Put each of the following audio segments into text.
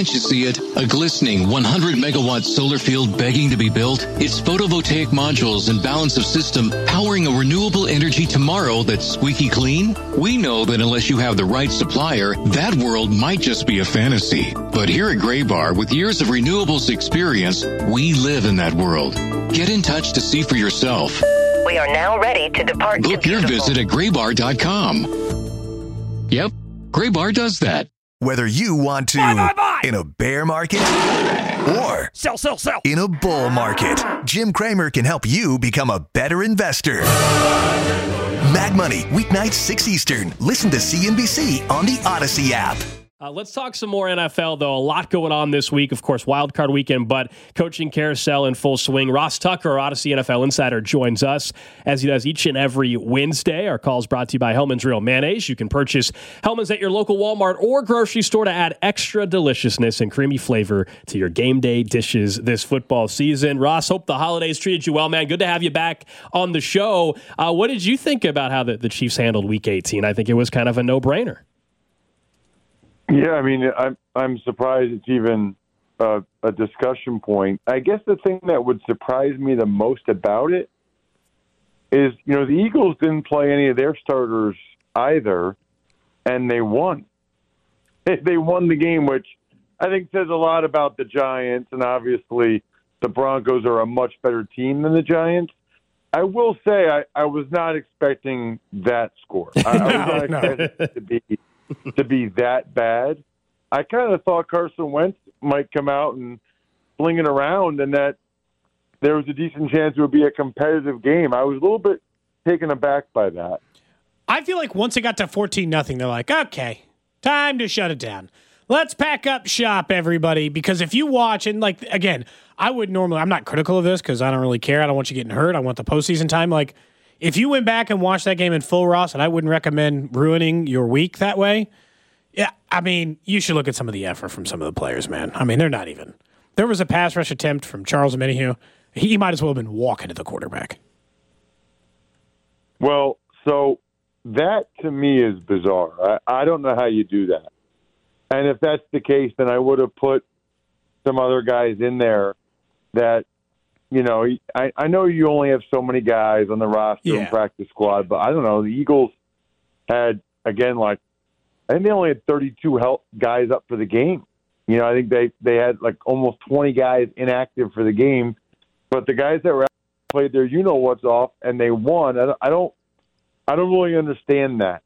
Can't you see it? A glistening 100-megawatt solar field begging to be built? It's photovoltaic modules and balance of system powering a renewable energy tomorrow that's squeaky clean? We know that unless you have the right supplier, that world might just be a fantasy. But here at Graybar, with years of renewables experience, we live in that world. Get in touch to see for yourself. We are now ready to depart. Book your visit at graybar.com. Yep, Graybar does that. Whether you want to buy. In a bear market or Sell. in a bull market, Jim Cramer can help you become a better investor. Mad Money, weeknights 6 Eastern. Listen to CNBC on the Odyssey app. Let's talk some more NFL, though. A lot going on this week. Of course, wild card weekend, but coaching carousel in full swing. Ross Tucker, our Odyssey NFL insider, joins us as he does each and every Wednesday. Our call is brought to you by Hellman's Real Mayonnaise. You can purchase Hellman's at your local Walmart or grocery store to add extra deliciousness and creamy flavor to your game day dishes this football season. Ross, hope the holidays treated you well, man. Good to have you back on the show. What did you think about how the Chiefs handled Week 18? I think it was kind of a no-brainer. Yeah, I mean, I'm surprised it's even a discussion point. I guess the thing that would surprise me the most about it is, the Eagles didn't play any of their starters either, and they won. They won the game, which I think says a lot about the Giants, and obviously the Broncos are a much better team than the Giants. I will say I was not expecting that score. I was not expecting it to be that bad. I kind of thought Carson Wentz might come out and fling it around and that there was a decent chance it would be a competitive game. I was a little bit taken aback by that. I feel like once it got to 14-0, they're like, okay, time to shut it down. Let's pack up shop, everybody, because if you watch, and again, I'm not critical of this because I don't really care. I don't want you getting hurt. I want the postseason time. If you went back and watched that game in full, Ross, and I wouldn't recommend ruining your week that way, yeah, I mean, you should look at some of the effort from some of the players, man. I mean, they're not even. There was a pass rush attempt from Charles Omenihu. He might as well have been walking to the quarterback. Well, so that to me is bizarre. I don't know how you do that. And if that's the case, then I would have put some other guys in there that, I know you only have so many guys on the roster and practice squad, but I don't know. The Eagles had, again, I think they only had 32 guys up for the game. I think they had almost 20 guys inactive for the game, but the guys that were played their what's off and they won. I don't really understand that.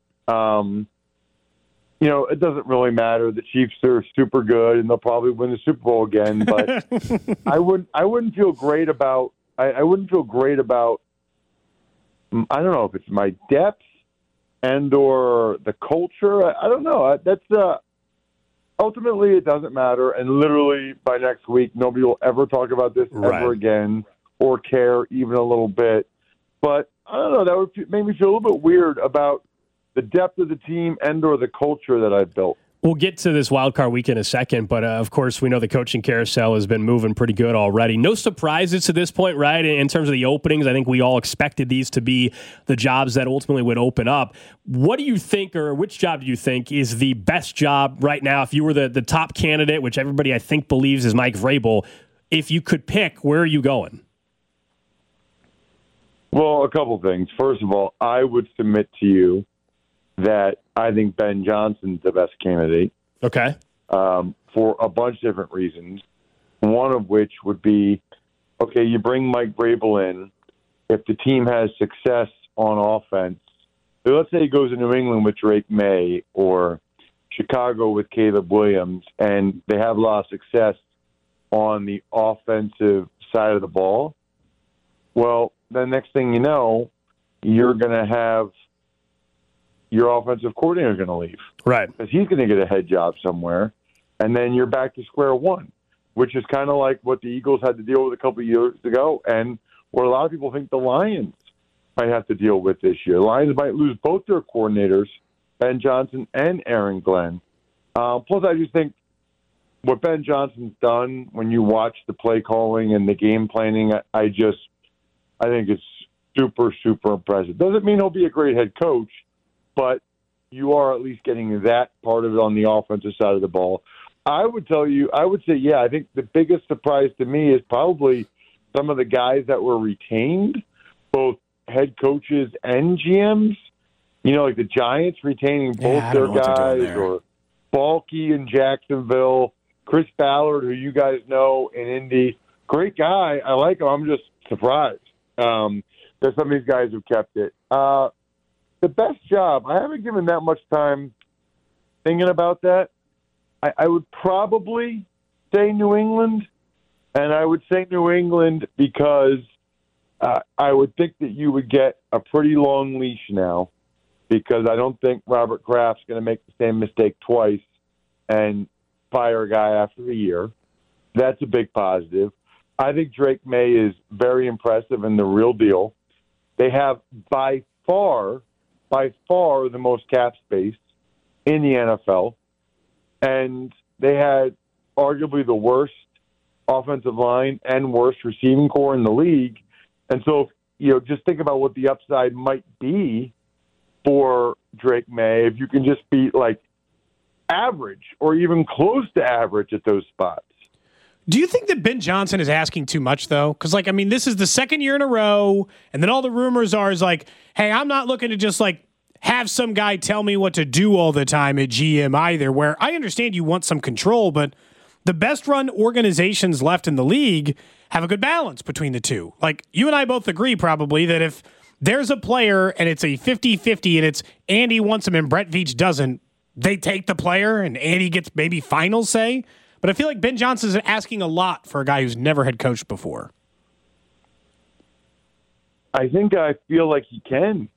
It doesn't really matter. The Chiefs are super good, and they'll probably win the Super Bowl again. But I wouldn't feel great about. I wouldn't feel great about. I don't know if it's my depth and or the culture. I don't know. That's ultimately it doesn't matter. And literally by next week, nobody will ever talk about this ever again or care even a little bit. But I don't know. That would make me feel a little bit weird about the depth of the team and or the culture that I've built. We'll get to this wild card week in a second, but of course we know the coaching carousel has been moving pretty good already. No surprises to this point, right? In terms of the openings, I think we all expected these to be the jobs that ultimately would open up. What do you think, or which job do you think is the best job right now? If you were the top candidate, which everybody I think believes is Mike Vrabel, if you could pick, where are you going? Well, a couple things. First of all, I would submit to you that I think Ben Johnson's the best candidate. Okay. For a bunch of different reasons. One of which would be, okay, you bring Mike Vrabel in. If the team has success on offense, so let's say he goes to New England with Drake May or Chicago with Caleb Williams, and they have a lot of success on the offensive side of the ball. Well, the next thing you know, you're going to have your offensive coordinator is going to leave. Right. Because he's going to get a head job somewhere, and then you're back to square one, which is kind of like what the Eagles had to deal with a couple of years ago, and what a lot of people think the Lions might have to deal with this year. The Lions might lose both their coordinators, Ben Johnson and Aaron Glenn. Plus, I just think what Ben Johnson's done when you watch the play calling and the game planning, I think it's super, super impressive. Doesn't mean he'll be a great head coach, but you are at least getting that part of it on the offensive side of the ball. I would say, yeah, I think the biggest surprise to me is probably some of the guys that were retained, both head coaches and GMs. Like the Giants retaining both their guys, or Balky in Jacksonville, Chris Ballard, who you guys know in Indy. Great guy. I like him. I'm just surprised that some of these guys have kept it. The best job, I haven't given that much time thinking about that. I would probably say New England, and I would say New England because I would think that you would get a pretty long leash now, because I don't think Robert Kraft's going to make the same mistake twice and fire a guy after a year. That's a big positive. I think Drake May is very impressive and the real deal. They have by far the most cap space in the NFL, and they had arguably the worst offensive line and worst receiving core in the league. And so, just think about what the upside might be for Drake May if you can just be like average or even close to average at those spots. Do you think that Ben Johnson is asking too much, though? Because, this is the second year in a row, and then all the rumors are hey, I'm not looking to just, have some guy tell me what to do all the time at GM either, where I understand you want some control, but the best-run organizations left in the league have a good balance between the two. You and I both agree probably that if there's a player and it's a 50-50 and it's Andy wants him and Brett Veach doesn't, they take the player and Andy gets maybe final say. But I feel like Ben Johnson is asking a lot for a guy who's never had coached before. I feel like he can.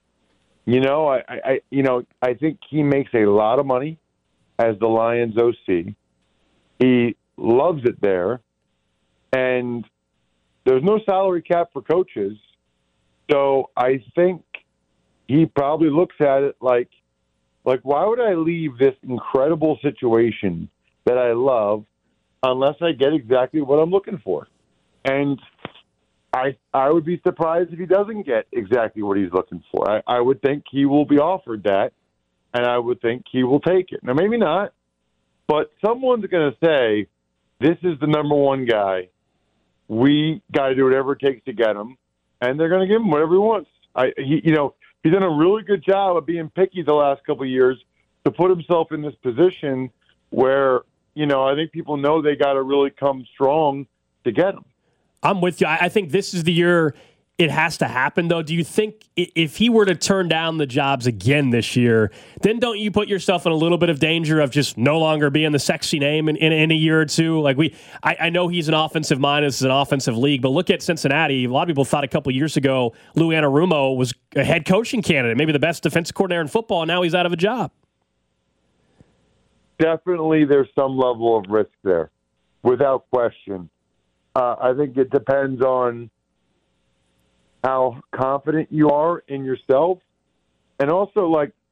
I think he makes a lot of money as the Lions OC. He loves it there, and there's no salary cap for coaches. So I think he probably looks at it like why would I leave this incredible situation that I love unless I get exactly what I'm looking for? And I would be surprised if he doesn't get exactly what he's looking for. I would think he will be offered that, and I would think he will take it. Now, maybe not, but someone's going to say, this is the number one guy. We got to do whatever it takes to get him, and they're going to give him whatever he wants. He's done a really good job of being picky the last couple of years to put himself in this position where, I think people know they got to really come strong to get him. I'm with you. I think this is the year it has to happen, though. Do you think if he were to turn down the jobs again this year, then don't you put yourself in a little bit of danger of just no longer being the sexy name in a year or two? I know he's an offensive mind. This is an offensive league, but look at Cincinnati. A lot of people thought a couple years ago Lou Anarumo was a head coaching candidate, maybe the best defensive coordinator in football, and now he's out of a job. Definitely there's some level of risk there, without question. I think it depends on how confident you are in yourself. And also,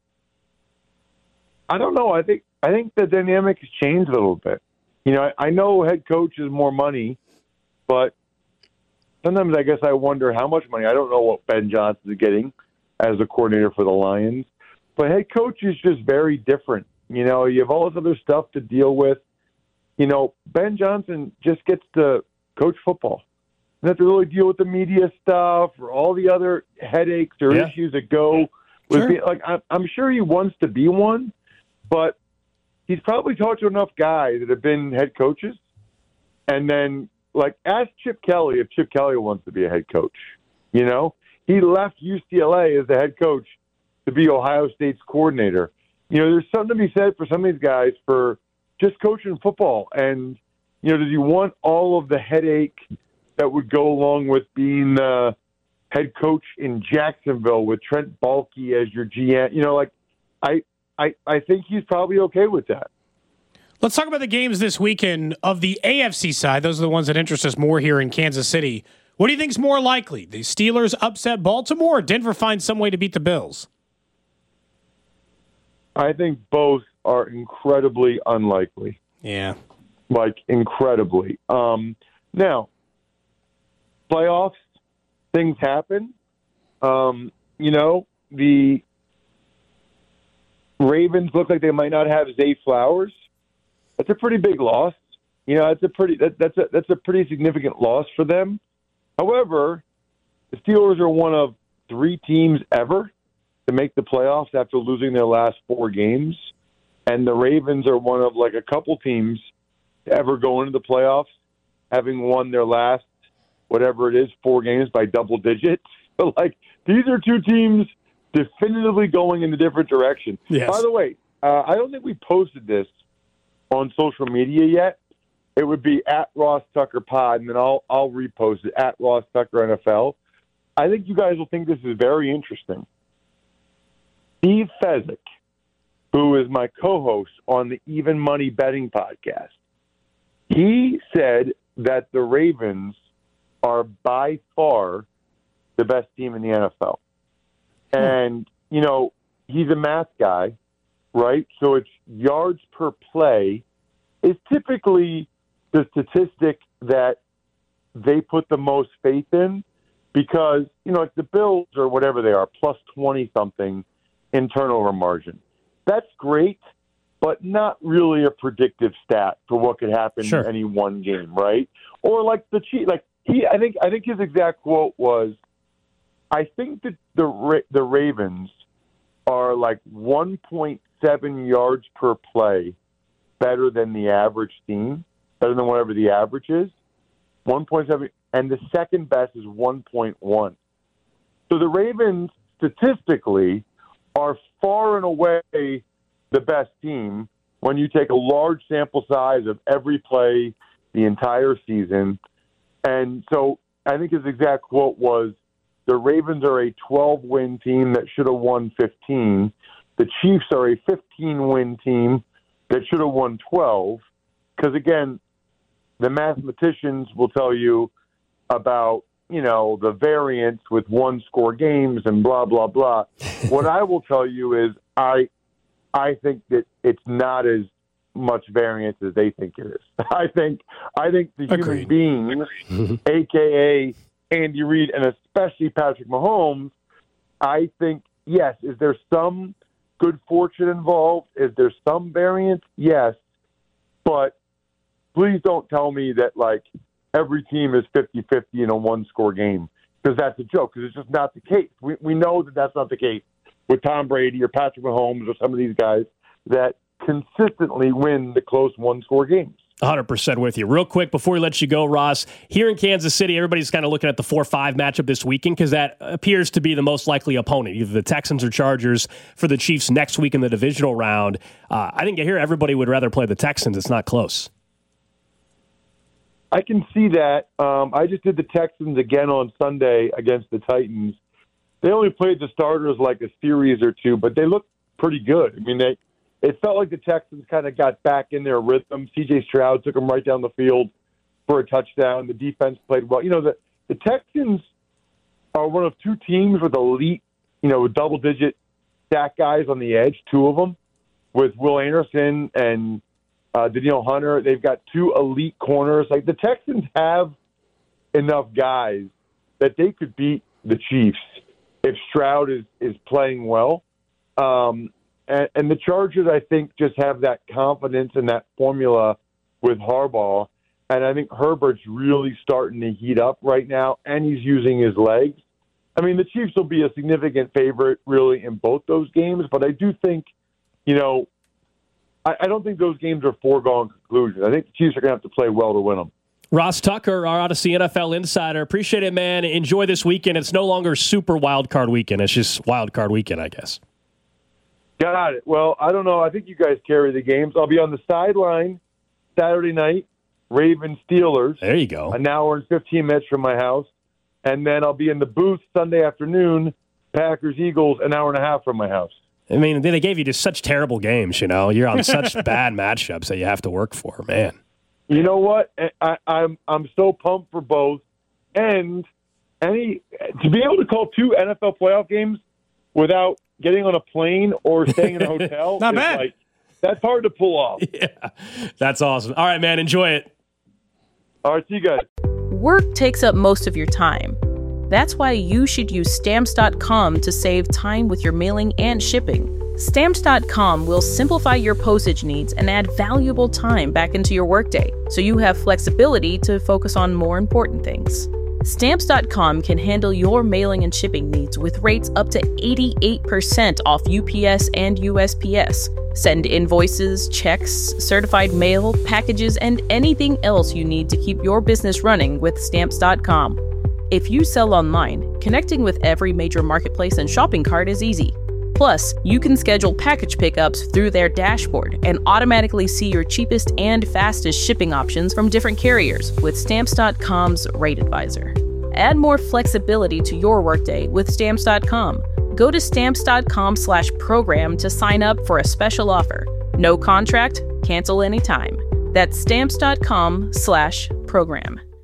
I don't know. I think the dynamic has changed a little bit. I know head coach is more money, but sometimes I guess I wonder how much money. I don't know what Ben Johnson is getting as a coordinator for the Lions, but head coach is just very different. You have all this other stuff to deal with. Ben Johnson just gets to coach football. You have to really deal with the media stuff or all the other headaches or issues that go with I'm sure he wants to be one, but he's probably talked to enough guys that have been head coaches. And then, ask Chip Kelly if Chip Kelly wants to be a head coach. He left UCLA as the head coach to be Ohio State's coordinator. There's something to be said for some of these guys for just coaching football. And, does he want all of the headache that would go along with being the head coach in Jacksonville with Trent Baalke as your GM? I think he's probably okay with that. Let's talk about the games this weekend of the AFC side. Those are the ones that interest us more here in Kansas City. What do you think is more likely? The Steelers upset Baltimore or Denver finds some way to beat the Bills? I think both are incredibly unlikely. Yeah. Incredibly. Now, playoffs, things happen. The Ravens look like they might not have Zay Flowers. That's a pretty big loss. That's a pretty significant loss for them. However, the Steelers are one of 3 teams ever to make the playoffs after losing their last 4 games. And the Ravens are one of a couple teams to ever go into the playoffs having won their last, whatever it is, 4 games by double digits. So, these are 2 teams definitively going in a different direction. Yes. By the way, I don't think we posted this on social media yet. It would be at Ross Tucker Pod, and then I'll repost it at Ross Tucker NFL. I think you guys will think this is very interesting. Steve Fezzik, who is my co-host on the Even Money Betting podcast, he said that the Ravens are by far the best team in the NFL. And, he's a math guy, right? So it's yards per play is typically the statistic that they put the most faith in because, the Bills or whatever they are, plus 20-something in turnover margin. That's great, but not really a predictive stat for what could happen in any one game, right? Or the Chiefs. I think his exact quote was, I think that the Ravens are 1.7 yards per play better than the average team, better than whatever the average is, 1.7, and the second best is 1.1. So the Ravens statistically are far and away the best team when you take a large sample size of every play the entire season. And so I think his exact quote was, the Ravens are a 12-win team that should have won 15. The Chiefs are a 15-win team that should have won 12. Because, again, the mathematicians will tell you about, the variance with one-score games and blah, blah, blah. What I will tell you is I think that it's not as much variance as they think it is. I think the human beings, a.k.a. Andy Reid, and especially Patrick Mahomes, I think, yes, is there some good fortune involved? Is there some variance? Yes. But please don't tell me that, every team is 50-50 in a one-score game, because that's a joke, because it's just not the case. We know that that's not the case with Tom Brady or Patrick Mahomes or some of these guys that consistently win the close one-score games. 100% with you. Real quick, before we let you go, Ross, here in Kansas City, everybody's kind of looking at the 4-5 matchup this weekend because that appears to be the most likely opponent, either the Texans or Chargers for the Chiefs next week in the divisional round. I think here everybody would rather play the Texans. It's not close. I can see that. I just did the Texans again on Sunday against the Titans. They only played the starters a series or 2, but they looked pretty good. I mean, it felt like the Texans kind of got back in their rhythm. C.J. Stroud took them right down the field for a touchdown. The defense played well. The Texans are one of 2 teams with elite, double-digit sack guys on the edge, 2 of them, with Will Anderson and Danielle Hunter. They've got 2 elite corners. The Texans have enough guys that they could beat the Chiefs if Stroud is playing well. And the Chargers, I think, just have that confidence in that formula with Harbaugh. And I think Herbert's really starting to heat up right now, and he's using his legs. I mean, the Chiefs will be a significant favorite, really, in both those games. But I do think, I don't think those games are foregone conclusions. I think the Chiefs are going to have to play well to win them. Ross Tucker, our Odyssey NFL insider. Appreciate it, man. Enjoy this weekend. It's no longer Super Wild Card Weekend. It's just Wild Card Weekend, I guess. Got it. Well, I don't know. I think you guys carry the games. I'll be on the sideline Saturday night, Ravens Steelers. There you go. An hour and 15 minutes from my house. And then I'll be in the booth Sunday afternoon, Packers Eagles, an hour and a half from my house. I mean, they gave you just such terrible games, You're on such bad matchups that you have to work for, man. You know what? I'm so pumped for both. And to be able to call 2 NFL playoff games without getting on a plane or staying in a hotel Not bad. That's hard to pull off. Yeah, that's awesome. All right, man, enjoy it. All right, see you guys. Work takes up most of your time. That's why you should use Stamps.com to save time with your mailing and shipping. Stamps.com will simplify your postage needs and add valuable time back into your workday, so you have flexibility to focus on more important things. Stamps.com can handle your mailing and shipping needs with rates up to 88% off UPS and USPS. Send invoices, checks, certified mail, packages, and anything else you need to keep your business running with Stamps.com. If you sell online, connecting with every major marketplace and shopping cart is easy. Plus, you can schedule package pickups through their dashboard and automatically see your cheapest and fastest shipping options from different carriers with Stamps.com's Rate Advisor. Add more flexibility to your workday with Stamps.com. Go to Stamps.com/program to sign up for a special offer. No contract, cancel anytime. That's Stamps.com/program.